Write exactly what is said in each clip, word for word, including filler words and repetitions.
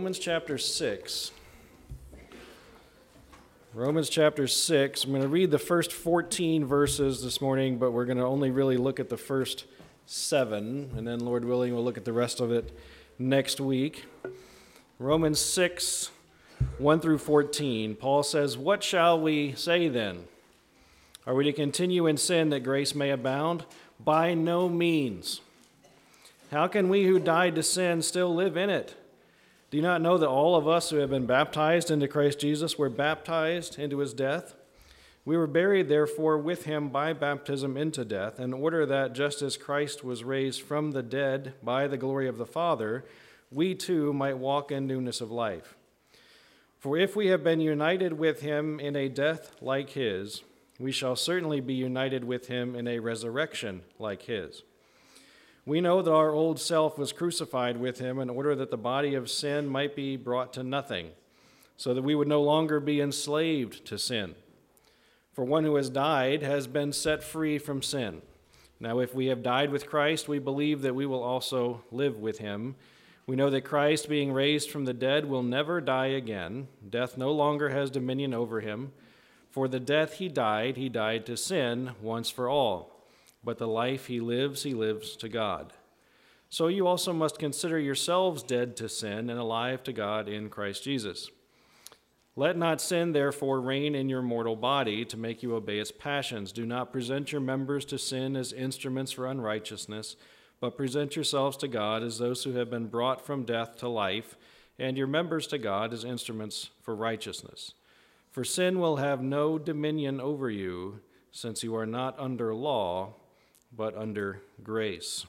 Romans chapter six. Romans chapter six. I'm going to read the first fourteen verses this morning, but we're going to only really look at the first seven, and then, Lord willing, we'll look at the rest of it next week. Romans six, one through fourteen. Paul says, "What shall we say then? Are we to continue in sin that grace may abound? By no means. How can we who died to sin still live in it? Do you not know that all of us who have been baptized into Christ Jesus were baptized into his death? We were buried, therefore, with him by baptism into death, in order that, just as Christ was raised from the dead by the glory of the Father, we too might walk in newness of life. For if we have been united with him in a death like his, we shall certainly be united with him in a resurrection like his. We know that our old self was crucified with him in order that the body of sin might be brought to nothing, so that we would no longer be enslaved to sin. For one who has died has been set free from sin. Now, if we have died with Christ, we believe that we will also live with him. We know that Christ, being raised from the dead, will never die again. Death no longer has dominion over him. For the death he died, he died to sin once for all. But the life he lives, he lives to God. So you also must consider yourselves dead to sin and alive to God in Christ Jesus. Let not sin, therefore, reign in your mortal body to make you obey its passions. Do not present your members to sin as instruments for unrighteousness, but present yourselves to God as those who have been brought from death to life, and your members to God as instruments for righteousness. For sin will have no dominion over you, since you are not under law, but under grace."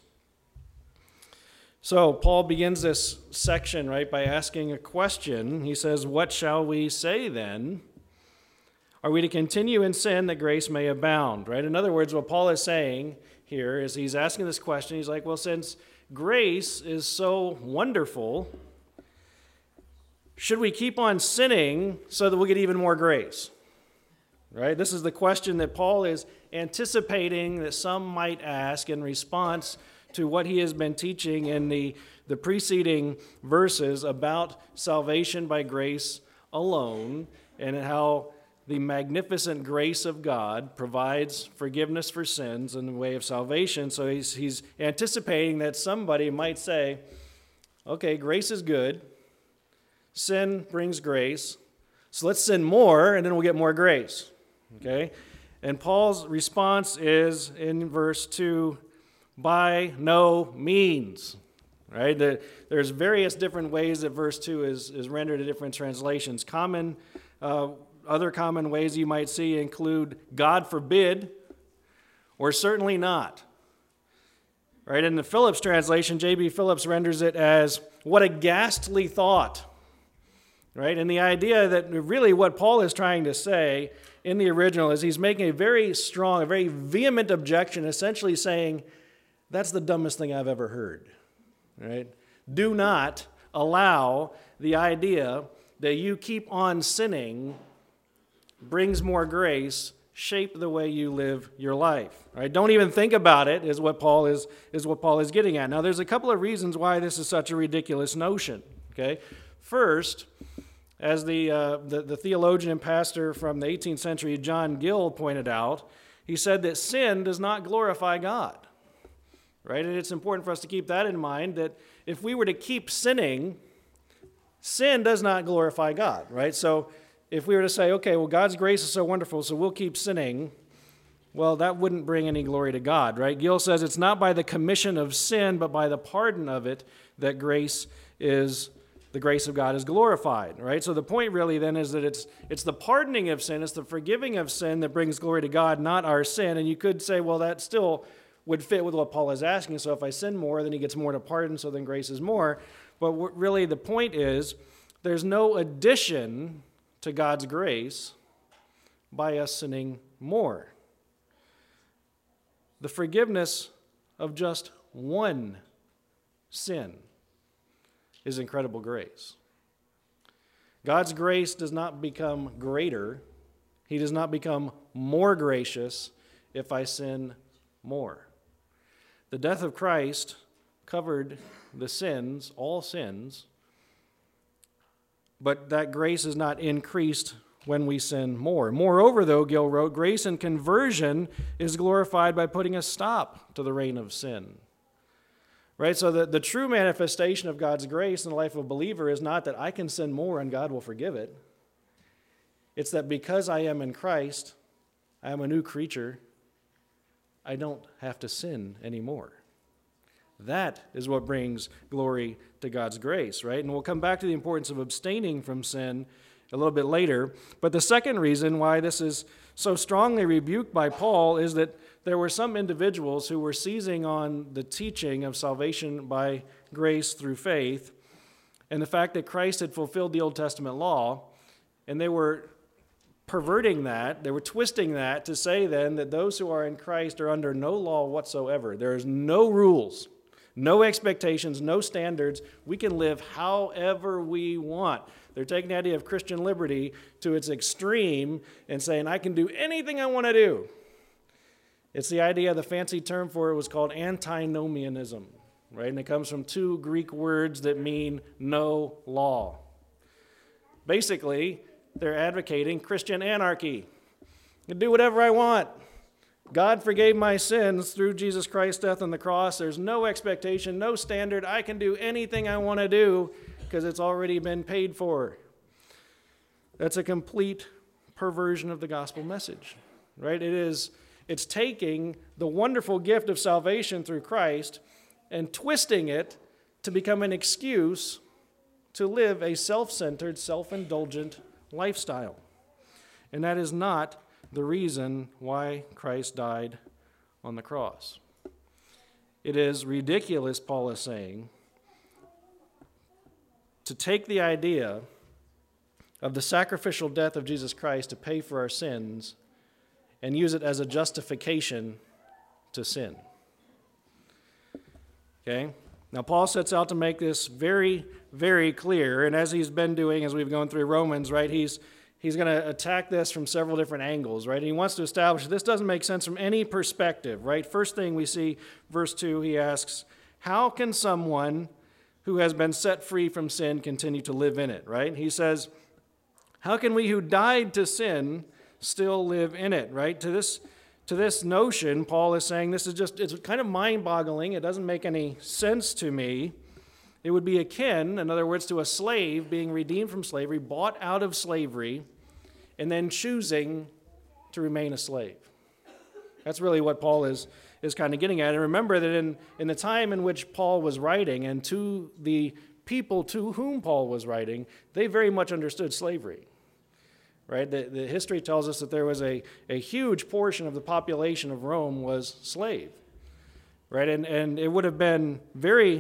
So Paul begins this section, right, by asking a question. He says, "What shall we say then? Are we to continue in sin that grace may abound?" Right? In other words, what Paul is saying here is he's asking this question. He's like, well, since grace is so wonderful, should we keep on sinning so that we'll get even more grace? Right? This is the question that Paul is anticipating that some might ask in response to what he has been teaching in the, the preceding verses about salvation by grace alone, and how the magnificent grace of God provides forgiveness for sins in the way of salvation. So he's, he's anticipating that somebody might say, okay, grace is good, sin brings grace, so let's sin more and then we'll get more grace. Okay? And Paul's response is in verse two, by no means. Right? The, there's various different ways that verse two is, is rendered in different translations. Common, uh, other common ways you might see include God forbid, or certainly not. Right? In the Phillips translation, J B Phillips renders it as, what a ghastly thought. Right? And the idea that really what Paul is trying to say in the original is he's making a very strong, a very vehement objection, essentially saying, that's the dumbest thing I've ever heard. Right? Do not allow the idea that you keep on sinning brings more grace shape the way you live your life. Right? Don't even think about it, is what Paul is, is what Paul is getting at. Now, there's a couple of reasons why this is such a ridiculous notion. Okay? First, as the, uh, the the theologian and pastor from the eighteenth century, John Gill, pointed out, he said that sin does not glorify God. Right? And it's important for us to keep that in mind, that if we were to keep sinning, sin does not glorify God. Right? So if we were to say, okay, well, God's grace is so wonderful, so we'll keep sinning, well, that wouldn't bring any glory to God. Right? Gill says it's not by the commission of sin, but by the pardon of it that grace is the grace of God is glorified, right? So the point really then is that it's it's the pardoning of sin, it's the forgiving of sin that brings glory to God, not our sin. And you could say, well, that still would fit with what Paul is asking. So if I sin more, then he gets more to pardon, so then grace is more. But really the point is there's no addition to God's grace by us sinning more. The forgiveness of just one sin is incredible grace. God's grace does not become greater. He does not become more gracious if I sin more. The death of Christ covered the sins, all sins, but that grace is not increased when we sin more. Moreover, though, Gill wrote, grace and conversion is glorified by putting a stop to the reign of sin. Right? So the, the true manifestation of God's grace in the life of a believer is not that I can sin more and God will forgive it. It's that because I am in Christ, I am a new creature, I don't have to sin anymore. That is what brings glory to God's grace, right? And we'll come back to the importance of abstaining from sin a little bit later. But the second reason why this is so strongly rebuked by Paul is that there were some individuals who were seizing on the teaching of salvation by grace through faith and the fact that Christ had fulfilled the Old Testament law, and they were perverting that, they were twisting that to say then that those who are in Christ are under no law whatsoever. There is no rules, no expectations, no standards. We can live however we want. They're taking the idea of Christian liberty to its extreme and saying, I can do anything I want to do. It's the idea, the fancy term for it was called antinomianism, right? And it comes from two Greek words that mean no law. Basically, they're advocating Christian anarchy. I can do whatever I want. God forgave my sins through Jesus Christ's death on the cross. There's no expectation, no standard. I can do anything I want to do because it's already been paid for. That's a complete perversion of the gospel message, right? It is, it's taking the wonderful gift of salvation through Christ and twisting it to become an excuse to live a self-centered, self-indulgent lifestyle. And that is not the reason why Christ died on the cross. It is ridiculous, Paul is saying, to take the idea of the sacrificial death of Jesus Christ to pay for our sins and use it as a justification to sin. Okay? Now, Paul sets out to make this very, very clear, and as he's been doing as we've gone through Romans, right, he's he's going to attack this from several different angles, right? And he wants to establish that this doesn't make sense from any perspective, right? First thing we see, verse two, he asks, how can someone who has been set free from sin continue to live in it, right? He says, how can we who died to sin still live in it, right? To this to this notion, Paul is saying this is just, it's kind of mind-boggling. It doesn't make any sense to me. It would be akin, in other words, to a slave being redeemed from slavery, bought out of slavery, and then choosing to remain a slave. That's really what Paul is, is kind of getting at. And remember that in, in the time in which Paul was writing, and to the people to whom Paul was writing, they very much understood slavery. Right? The, the history tells us that there was a, a huge portion of the population of Rome was slave. Right? And, and it would have been very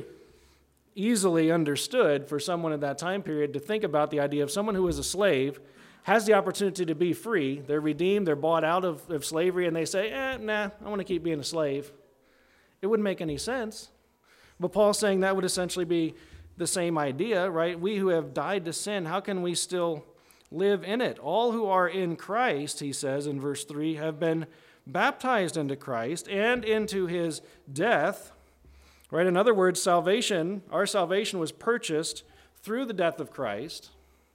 easily understood for someone in that time period to think about the idea of someone who is a slave has the opportunity to be free. They're redeemed, they're bought out of, of slavery, and they say, eh, nah, I want to keep being a slave. It wouldn't make any sense. But Paul's saying that would essentially be the same idea, right? We who have died to sin, how can we still live in it? All who are in Christ, he says in verse three, have been baptized into Christ and into his death. Right? In other words, salvation, our salvation was purchased through the death of Christ,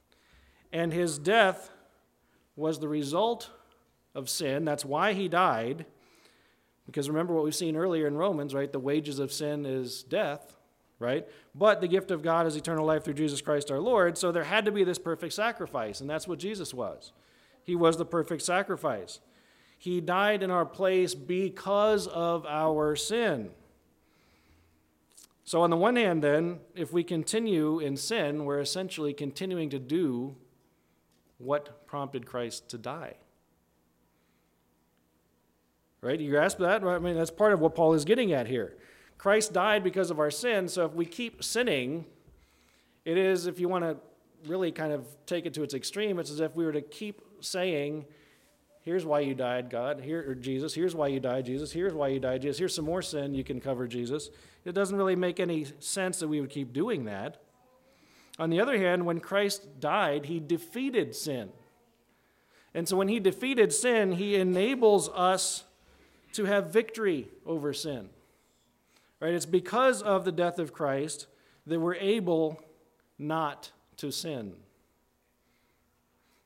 and his death was the result of sin. That's why he died. Because remember what we've seen earlier in Romans, right? The wages of sin is death, right? But the gift of God is eternal life through Jesus Christ our Lord. So there had to be this perfect sacrifice, and that's what Jesus was. He was the perfect sacrifice. He died in our place because of our sin. So on the one hand, then, if we continue in sin, we're essentially continuing to do what prompted Christ to die. Right? You grasp that? I mean, that's part of what Paul is getting at here. Christ died because of our sin, so if we keep sinning, it is, if you want to really kind of take it to its extreme, it's as if we were to keep saying, here's why you died, God, here, or Jesus, here's why you died, Jesus, here's why you died, Jesus, here's some more sin you can cover, Jesus. It doesn't really make any sense that we would keep doing that. On the other hand, when Christ died, he defeated sin. And so when he defeated sin, he enables us to have victory over sin. Right? It's because of the death of Christ that we're able not to sin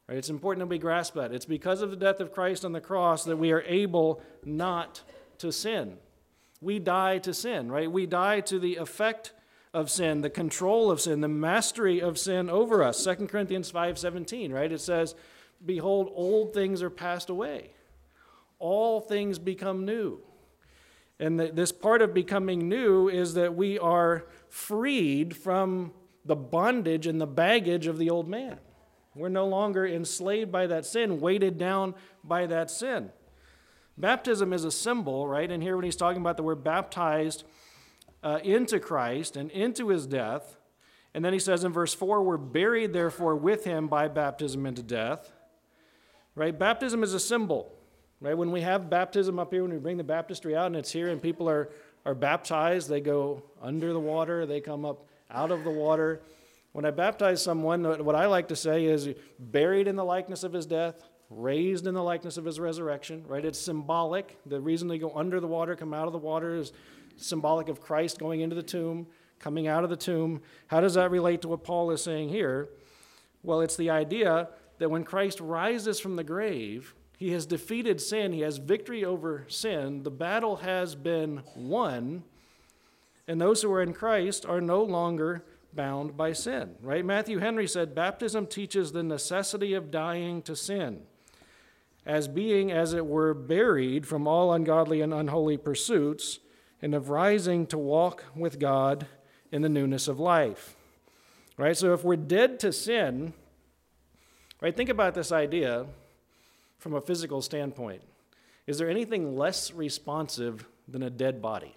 Right? It's important that we grasp that. It's because of the death of Christ on the cross that we are able not to sin. We die to sin, right? We die to the effect of sin, the control of sin, the mastery of sin over us. Second Corinthians five seventeen, right? It says, behold, old things are passed away. All things become new. And the, this part of becoming new is that we are freed from the bondage and the baggage of the old man. We're no longer enslaved by that sin, weighted down by that sin. Baptism is a symbol, right? And here when he's talking about that we're baptized uh, into Christ and into his death. And then he says in verse four, we're buried therefore with him by baptism into death. Right? Baptism is a symbol. Right? When we have baptism up here, when we bring the baptistry out and it's here and people are, are baptized, they go under the water, they come up out of the water. When I baptize someone, what I like to say is buried in the likeness of his death, raised in the likeness of his resurrection, right? It's symbolic. The reason they go under the water, come out of the water is symbolic of Christ going into the tomb, coming out of the tomb. How does that relate to what Paul is saying here? Well, it's the idea that when Christ rises from the grave, he has defeated sin, he has victory over sin, the battle has been won, and those who are in Christ are no longer bound by sin, right? Matthew Henry said, baptism teaches the necessity of dying to sin, as being, as it were, buried from all ungodly and unholy pursuits, and of rising to walk with God in the newness of life, right? So if we're dead to sin, right, think about this idea from a physical standpoint. Is there anything less responsive than a dead body?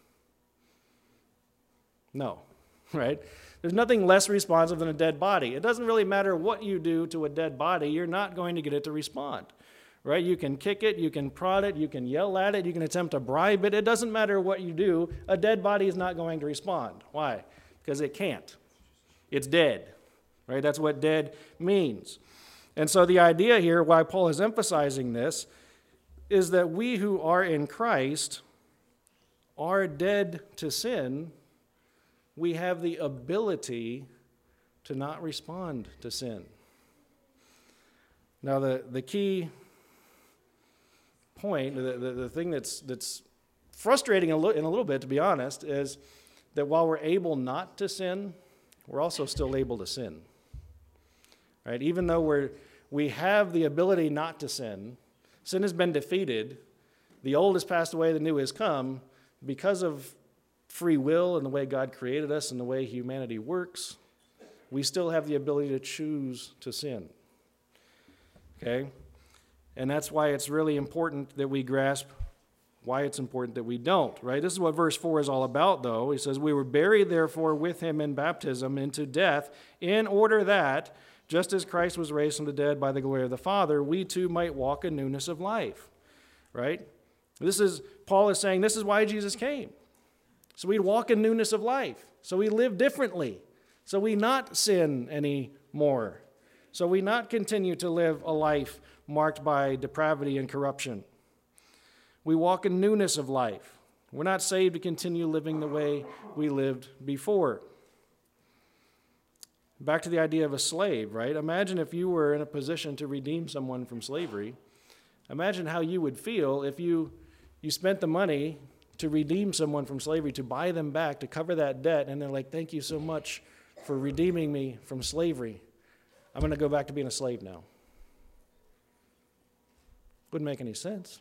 No, right? There's nothing less responsive than a dead body. It doesn't really matter what you do to a dead body, you're not going to get it to respond, right? You can kick it, you can prod it, you can yell at it, you can attempt to bribe it. It doesn't matter what you do. A dead body is not going to respond. Why? Because it can't. It's dead, right? That's what dead means. And so the idea here, why Paul is emphasizing this, is that we who are in Christ are dead to sin. We have the ability to not respond to sin. Now, the, the key point, the, the, the thing that's, that's frustrating a li- in a little bit, to be honest, is that while we're able not to sin, we're also still able to sin. Right? Even though we're, we have the ability not to sin, sin has been defeated, the old has passed away, the new has come, because of free will and the way God created us and the way humanity works, we still have the ability to choose to sin. Okay? And that's why it's really important that we grasp why it's important that we don't, right? This is what verse four is all about, though. He says, we were buried, therefore, with him in baptism into death, in order that, just as Christ was raised from the dead by the glory of the Father, we too might walk in newness of life, right? This is, Paul is saying, this is why Jesus came. So we'd walk in newness of life. So we live differently. So we not sin anymore. So we not continue to live a life marked by depravity and corruption. We walk in newness of life. We're not saved to continue living the way we lived before. Back to the idea of a slave, right? Imagine if you were in a position to redeem someone from slavery. Imagine how you would feel if you, you spent the money to redeem someone from slavery, to buy them back, to cover that debt, and they're like, thank you so much for redeeming me from slavery. I'm going to go back to being a slave now. Wouldn't make any sense.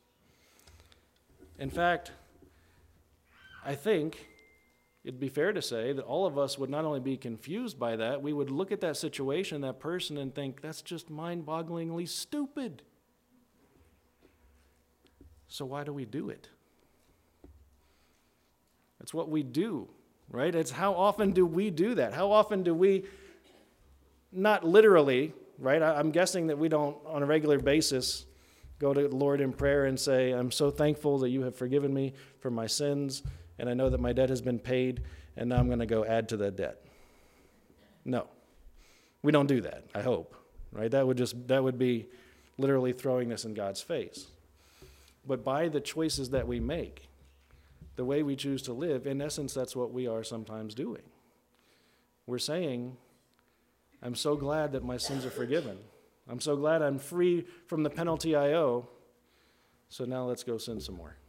In fact, I think it'd be fair to say that all of us would not only be confused by that, we would look at that situation, that person, and think, that's just mind-bogglingly stupid. So why do we do it? It's what we do, right? It's how often do we do that? How often do we, not literally, right? I'm guessing that we don't, on a regular basis, go to the Lord in prayer and say, I'm so thankful that you have forgiven me for my sins, and I know that my debt has been paid, and now I'm going to go add to that debt. No. We don't do that, I hope, right? That would just, that would be literally throwing this in God's face. But by the choices that we make, the way we choose to live, in essence, that's what we are sometimes doing. We're saying, I'm so glad that my sins are forgiven. I'm so glad I'm free from the penalty I owe. So now let's go sin some more.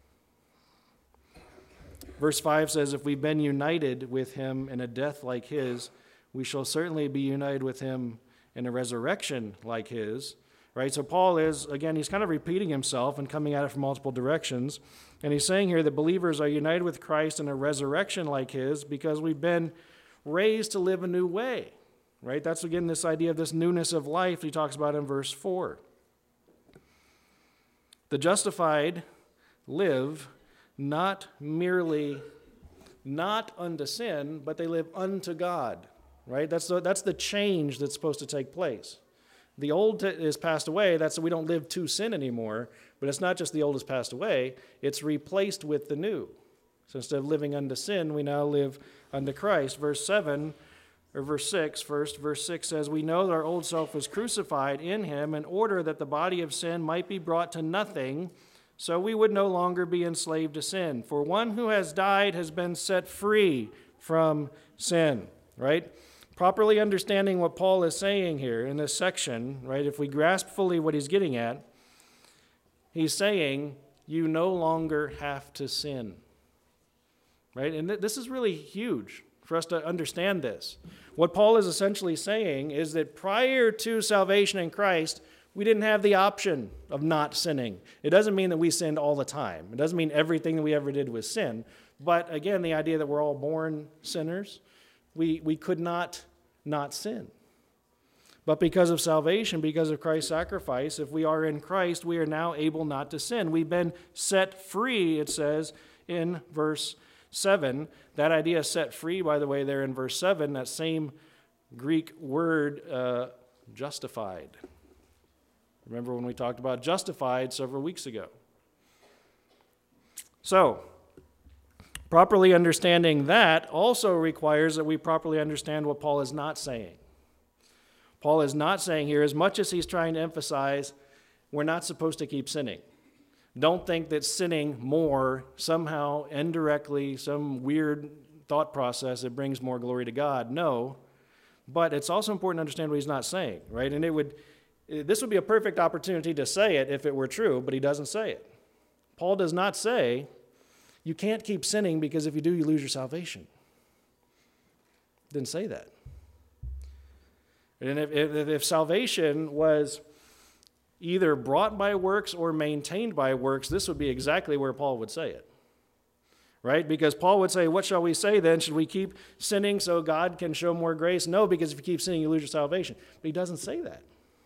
Verse five says, if we've been united with him in a death like his, we shall certainly be united with him in a resurrection like his. Right? So Paul is, again, he's kind of repeating himself and coming at it from multiple directions. And he's saying here that believers are united with Christ in a resurrection like his because we've been raised to live a new way. Right? That's, again, this idea of this newness of life he talks about in verse four. The justified live not merely not unto sin, but they live unto God. Right? That's the, that's the change that's supposed to take place. The old is passed away. That's we don't live to sin anymore. But it's not just the old has passed away. It's replaced with the new. So instead of living unto sin, we now live unto Christ. Verse seven, or verse six first. Verse six says, we know that our old self was crucified in him in order that the body of sin might be brought to nothing, so we would no longer be enslaved to sin. For one who has died has been set free from sin. Right? Properly understanding what Paul is saying here in this section, right, if we grasp fully what he's getting at, he's saying you no longer have to sin. Right? And th- this is really huge for us to understand this. What Paul is essentially saying is that prior to salvation in Christ, we didn't have the option of not sinning. It doesn't mean that we sinned all the time. It doesn't mean everything that we ever did was sin. But again, the idea that we're all born sinners, We we could not not sin. But because of salvation, because of Christ's sacrifice, if we are in Christ, we are now able not to sin. We've been set free, it says in verse seven. That idea set free, by the way, there in verse seven, that same Greek word, uh, justified. Remember when we talked about justified several weeks ago. So, properly understanding that also requires that we properly understand what Paul is not saying. Paul is not saying here, as much as he's trying to emphasize, we're not supposed to keep sinning. Don't think that sinning more somehow, indirectly, some weird thought process that brings more glory to God. No, but it's also important to understand what he's not saying, right? And it would, this would be a perfect opportunity to say it if it were true, but he doesn't say it. Paul does not say, you can't keep sinning because if you do, you lose your salvation. Didn't say that. And if, if, if salvation was either brought by works or maintained by works, this would be exactly where Paul would say it. Right? Because Paul would say, what shall we say then? Should we keep sinning so God can show more grace? No, because if you keep sinning, you lose your salvation. But he doesn't say that.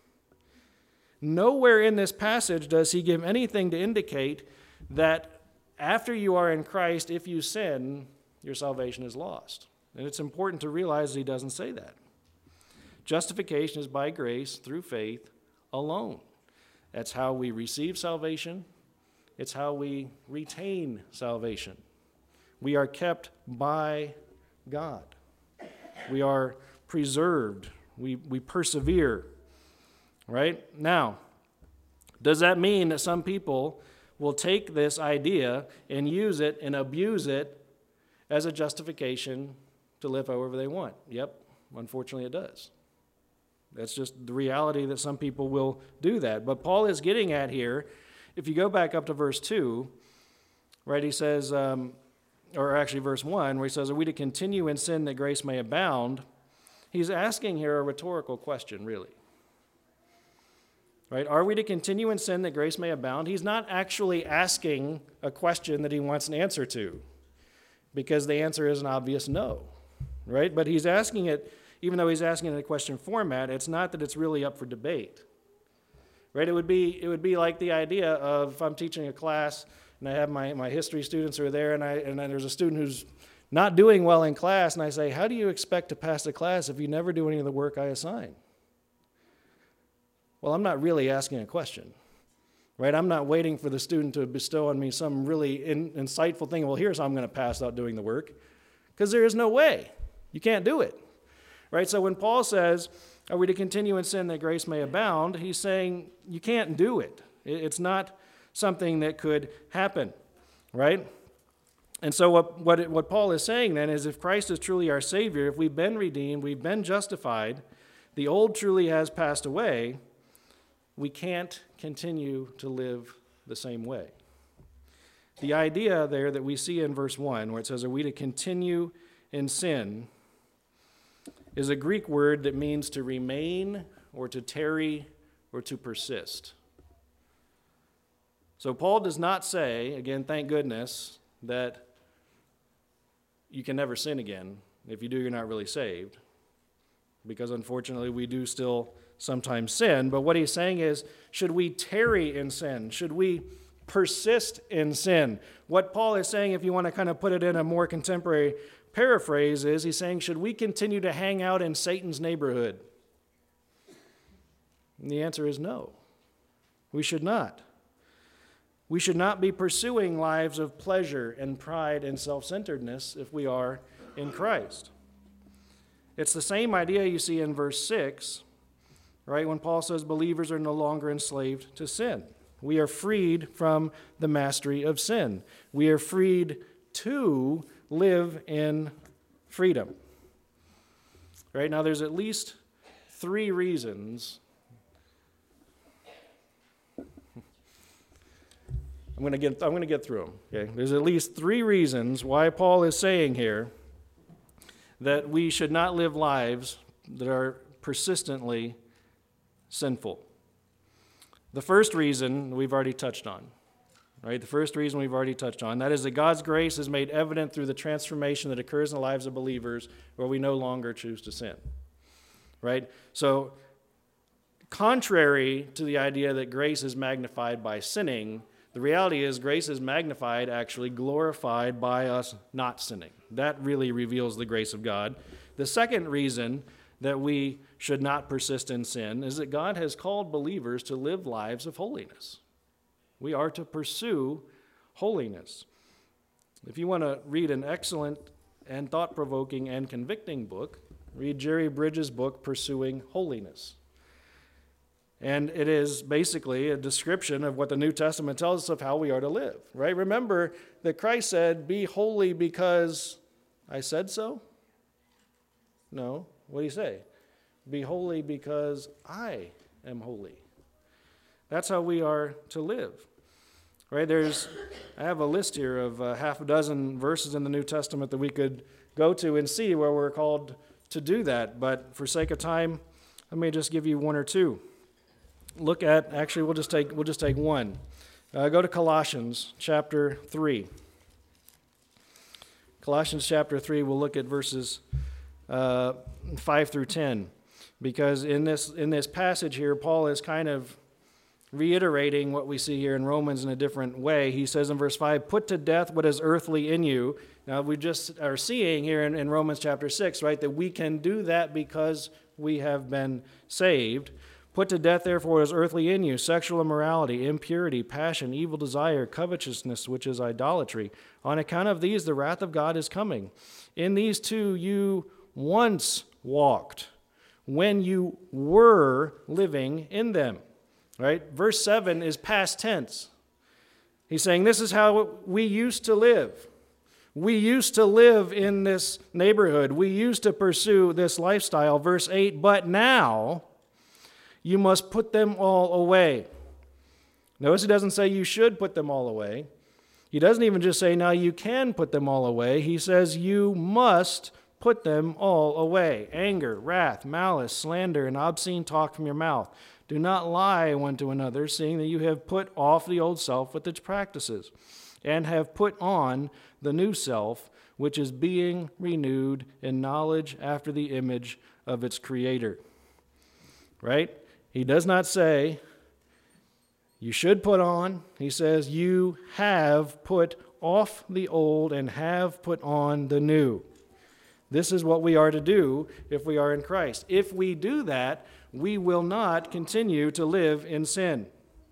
Nowhere in this passage does he give anything to indicate that after you are in Christ, if you sin, your salvation is lost. And it's important to realize that he doesn't say that. Justification is by grace through faith alone. That's how we receive salvation. It's how we retain salvation. We are kept by God. We are preserved. We, we persevere. Right? Now, does that mean that some people will take this idea and use it and abuse it as a justification to live however they want? Yep, unfortunately it does. That's just the reality that some people will do that. But Paul is getting at here, if you go back up to verse two, right, he says, um, or actually verse one, where he says, are we to continue in sin that grace may abound? He's asking here a rhetorical question, really. Right? Are we to continue in sin that grace may abound? He's not actually asking a question that he wants an answer to, because the answer is an obvious no. Right? But he's asking it, even though he's asking it in a question format, it's not that it's really up for debate. Right? It would be it would be like the idea of if I'm teaching a class and I have my, my history students who are there, and I and then there's a student who's not doing well in class, and I say, how do you expect to pass the class if you never do any of the work I assign? Well, I'm not really asking a question, right? I'm not waiting for the student to bestow on me some really in, insightful thing. Well, here's how I'm going to pass without doing the work, because there is no way. You can't do it, right? So when Paul says, are we to continue in sin that grace may abound, he's saying you can't do it. It's not something that could happen, right? And so what, what, it, what Paul is saying then is if Christ is truly our Savior, if we've been redeemed, we've been justified, the old truly has passed away, we can't continue to live the same way. The idea there that we see in verse one, where it says, are we to continue in sin, is a Greek word that means to remain or to tarry or to persist. So Paul does not say, again, thank goodness, that you can never sin again. If you do, you're not really saved. Because unfortunately, we do still sometimes sin. But what he's saying is, should we tarry in sin? Should we persist in sin? What Paul is saying, if you want to kind of put it in a more contemporary paraphrase, is he's saying, should we continue to hang out in Satan's neighborhood? And the answer is no. We should not. We should not be pursuing lives of pleasure and pride and self-centeredness if we are in Christ. It's the same idea you see in verse six, right, when Paul says believers are no longer enslaved to sin. We are freed from the mastery of sin. We are freed to live in freedom. Right, now there's at least three reasons. I'm going to get I'm going to get through them. Okay? There's at least three reasons why Paul is saying here that we should not live lives that are persistently sinful. The first reason we've already touched on, right? The first reason we've already touched on, that is that God's grace is made evident through the transformation that occurs in the lives of believers where we no longer choose to sin, right? So, contrary to the idea that grace is magnified by sinning, the reality is grace is magnified, actually glorified by us not sinning. That really reveals the grace of God. The second reason that we should not persist in sin is that God has called believers to live lives of holiness. We are to pursue holiness. If you want to read an excellent and thought-provoking and convicting book, read Jerry Bridges' book, Pursuing Holiness. And it is basically a description of what the New Testament tells us of how we are to live, right? Remember that Christ said, be holy because I said so? No. What did he say? Be holy because I am holy. That's how we are to live, right? There's, I have a list here of a half a dozen verses in the New Testament that we could go to and see where we're called to do that. But for sake of time, let me just give you one or two. Look at, actually, we'll just take we'll just take one. Uh, go to Colossians chapter three. Colossians chapter three, we'll look at verses uh, five through ten. Because in this in this passage here, Paul is kind of reiterating what we see here in Romans in a different way. He says in verse five, put to death what is earthly in you. Now, we just are seeing here in, in Romans chapter six, right, that we can do that because we have been saved. Put to death, therefore, what is earthly in you, sexual immorality, impurity, passion, evil desire, covetousness, which is idolatry. On account of these, the wrath of God is coming. In these two you once walked when you were living in them. Right? Verse seven is past tense. He's saying this is how we used to live. We used to live in this neighborhood. We used to pursue this lifestyle. Verse eight, but now you must put them all away. Notice he doesn't say you should put them all away. He doesn't even just say now you can put them all away. He says you must put them all away. Anger, wrath, malice, slander, and obscene talk from your mouth. Do not lie one to another, seeing that you have put off the old self with its practices, and have put on the new self, which is being renewed in knowledge after the image of its creator. Right? He does not say you should put on. He says you have put off the old and have put on the new. This is what we are to do if we are in Christ. If we do that, we will not continue to live in sin.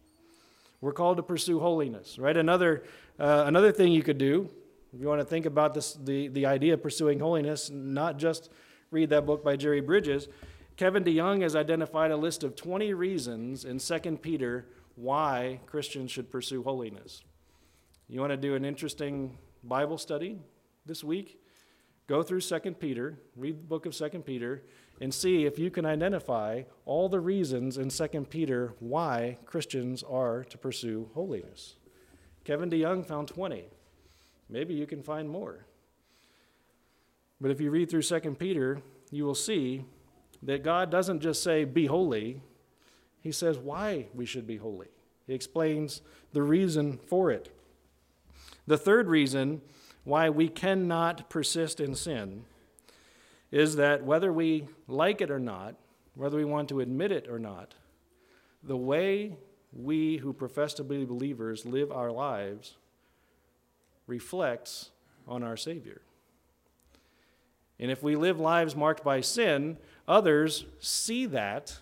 We're called to pursue holiness, right? Another uh, another thing you could do, if you want to think about this, the, the idea of pursuing holiness, not just read that book by Jerry Bridges. Kevin DeYoung has identified a list of twenty reasons in Second Peter why Christians should pursue holiness. You want to do an interesting Bible study this week? Go through Second Peter, read the book of Second Peter, and see if you can identify all the reasons in Second Peter why Christians are to pursue holiness. Kevin DeYoung found twenty. Maybe you can find more. But if you read through Second Peter, you will see that God doesn't just say, be holy. He says why we should be holy. He explains the reason for it. The third reason why we cannot persist in sin is that whether we like it or not, whether we want to admit it or not, the way we who profess to be believers live our lives reflects on our Savior. And if we live lives marked by sin, others see that,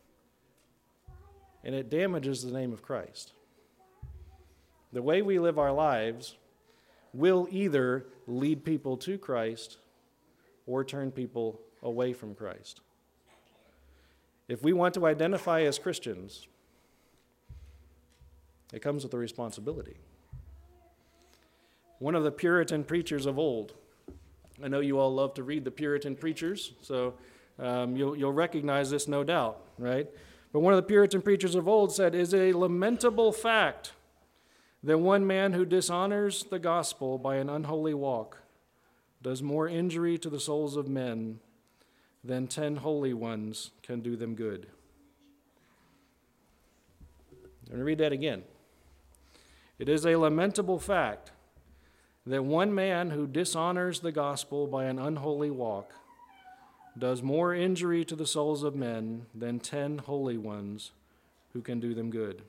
and it damages the name of Christ. The way we live our lives will either lead people to Christ or turn people away from Christ. If we want to identify as Christians, it comes with a responsibility. One of the Puritan preachers of old, I know you all love to read the Puritan preachers, so um, you'll, you'll recognize this no doubt, right? But one of the Puritan preachers of old said, "It is a lamentable fact that one man who dishonors the gospel by an unholy walk does more injury to the souls of men than ten holy ones can do them good." I'm going to read that again. It is a lamentable fact that one man who dishonors the gospel by an unholy walk does more injury to the souls of men than ten holy ones who can do them good.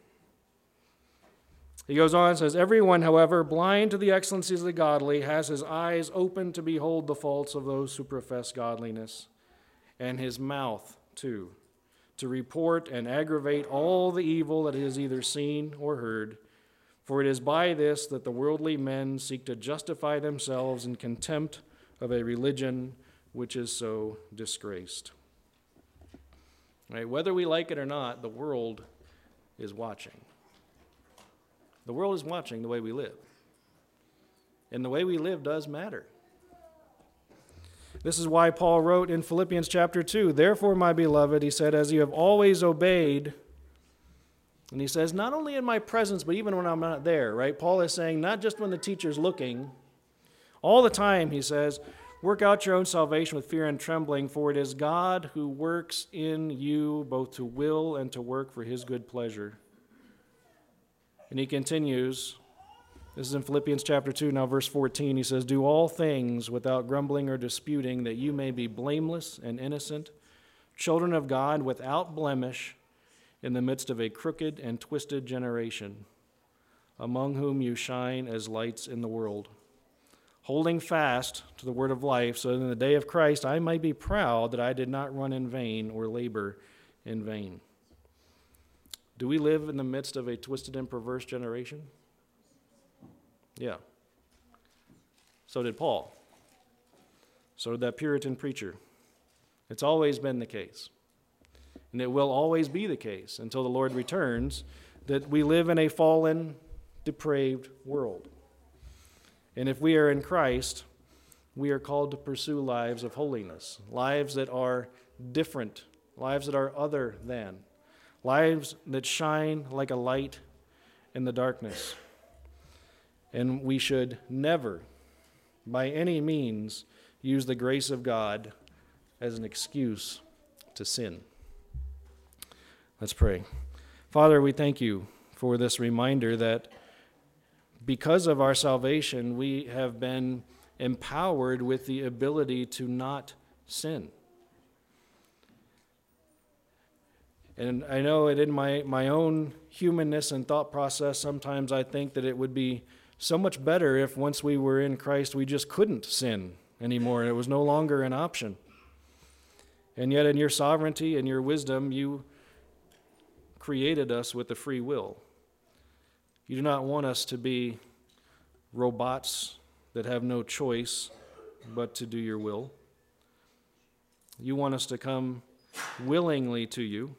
He goes on and says, "Everyone, however, blind to the excellencies of the godly, has his eyes open to behold the faults of those who profess godliness, and his mouth, too, to report and aggravate all the evil that he has either seen or heard. For it is by this that the worldly men seek to justify themselves in contempt of a religion which is so disgraced." Right? Whether we like it or not, the world is watching. The world is watching the way we live. And the way we live does matter. This is why Paul wrote in Philippians chapter two, "Therefore, my beloved," he said, "as you have always obeyed," and he says, not only in my presence, but even when I'm not there, right? Paul is saying, not just when the teacher's looking, all the time, he says, "Work out your own salvation with fear and trembling, for it is God who works in you both to will and to work for his good pleasure." And he continues, this is in Philippians chapter two, now verse fourteen, he says, "Do all things without grumbling or disputing, that you may be blameless and innocent, children of God without blemish, in the midst of a crooked and twisted generation, among whom you shine as lights in the world, holding fast to the word of life, so that in the day of Christ I might be proud that I did not run in vain or labor in vain." Do we live in the midst of a twisted and perverse generation? Yeah. So did Paul. So did that Puritan preacher. It's always been the case. And it will always be the case until the Lord returns, that we live in a fallen, depraved world. And if we are in Christ, we are called to pursue lives of holiness, lives that are different, lives that are other than, lives that shine like a light in the darkness. And we should never, by any means, use the grace of God as an excuse to sin. Let's pray. Father, we thank you for this reminder that because of our salvation, we have been empowered with the ability to not sin. And I know it in my, my own humanness and thought process, sometimes I think that it would be so much better if once we were in Christ, we just couldn't sin anymore. It was no longer an option. And yet in your sovereignty and your wisdom, you created us with a free will. You do not want us to be robots that have no choice but to do your will. You want us to come willingly to you,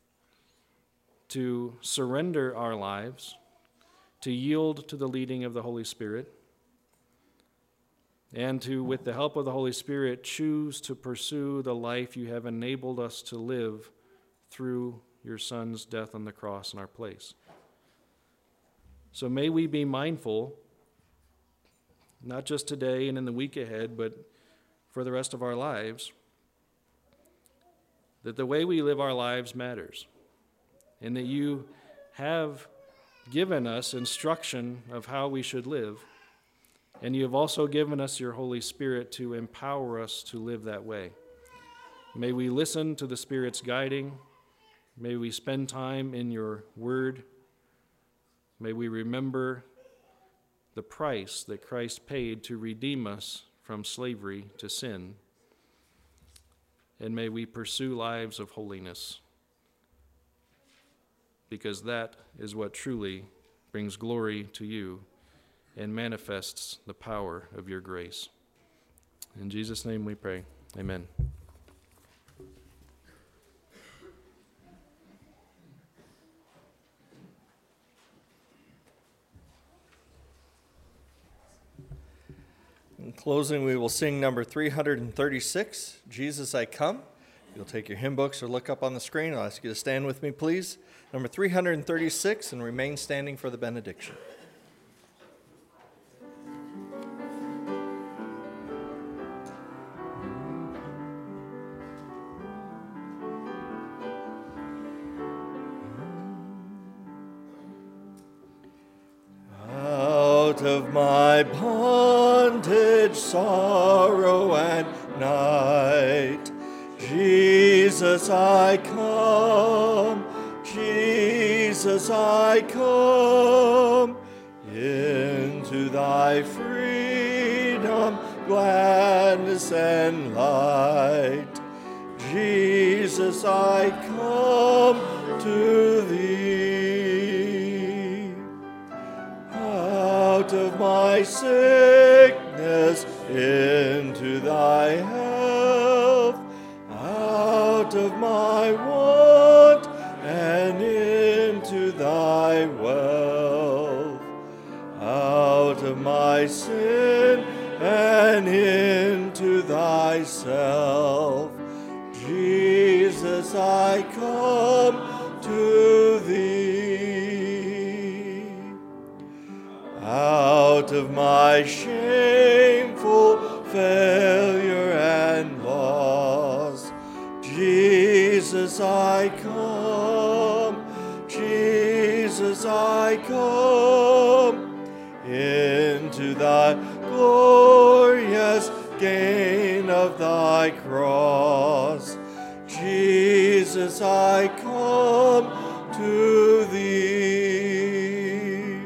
to surrender our lives, to yield to the leading of the Holy Spirit. and to, with the help of the Holy Spirit, choose to pursue the life you have enabled us to live through your Son's death on the cross in our place. So may we be mindful, not just today and in the week ahead, but for the rest of our lives, that the way we live our lives matters, and that you have given us instruction of how we should live, and you have also given us your Holy Spirit to empower us to live that way. May we listen to the Spirit's guiding. May we spend time in your word. May we remember the price that Christ paid to redeem us from slavery to sin. And may we pursue lives of holiness, because that is what truly brings glory to you and manifests the power of your grace. In Jesus' name we pray. Amen. In closing, we will sing number three hundred thirty-six, Jesus I Come. You'll take your hymn books or look up on the screen. I'll ask you to stand with me, please. Number three hundred thirty-six, and remain standing for the benediction. Out of my bondage, sorrow, and night, Jesus I come, Jesus I come, into thy freedom, gladness, and light. Jesus I come to thee. Out of my sickness into thy health, out of my want and into thy wealth, out of my sin and into thyself. Jesus, I come to thee. Out of my shameful failure and loss, Jesus, I come, Jesus, I come, into thy glorious gain of thy cross. Jesus, I come to thee.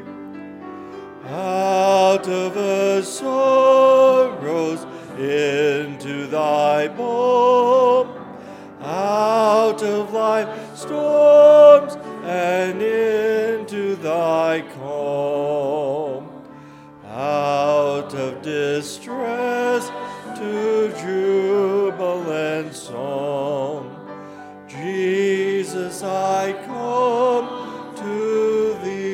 Out of her sorrows into thy balm, out of life's storms and into thy calm, out of distress to jubilant song. Jesus, I come to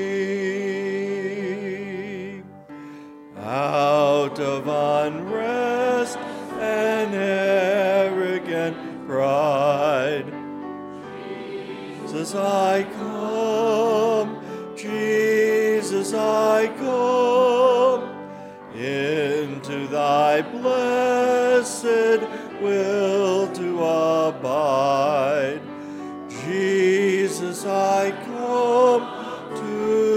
thee. Out of unrest and arrogant pride, Jesus, I come, Jesus, I come, into thy blessed will to abide. Jesus, I come to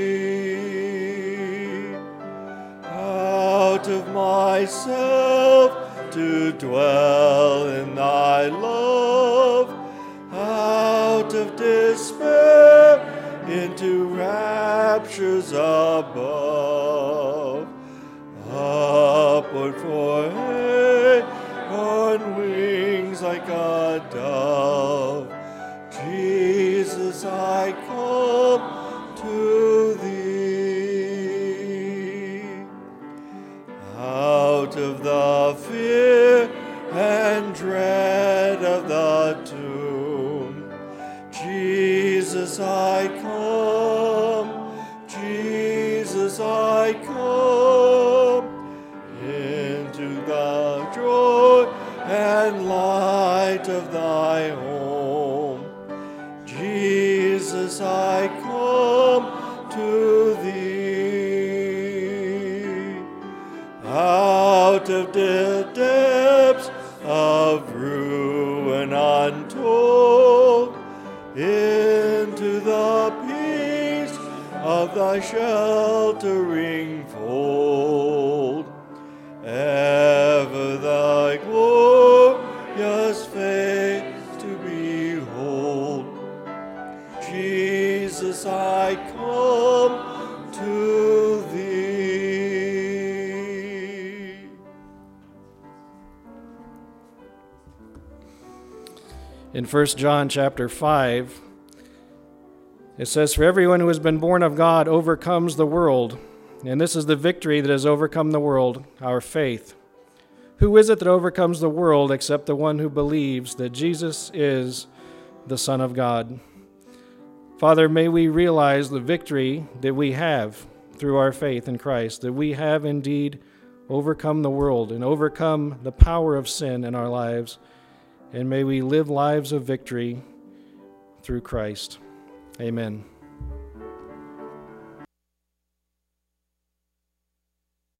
thee. Out of myself to dwell in thy love, out of despair into raptures above, upward for air on wings like a dove. Jesus, I come to thee. Out of the fear and dread of the tomb, Jesus, I come, Jesus, I come, Jesus, I come to thee. Out of the depths of ruin untold, into the peace of thy sheltering fold, ever thy glorious face to behold. Jesus, I come to thee. In First John chapter five, it says, "For everyone who has been born of God overcomes the world, and this is the victory that has overcome the world, our faith. Who is it that overcomes the world except the one who believes that Jesus is the Son of God?" Father, may we realize the victory that we have through our faith in Christ, that we have indeed overcome the world and overcome the power of sin in our lives, and may we live lives of victory through Christ. Amen.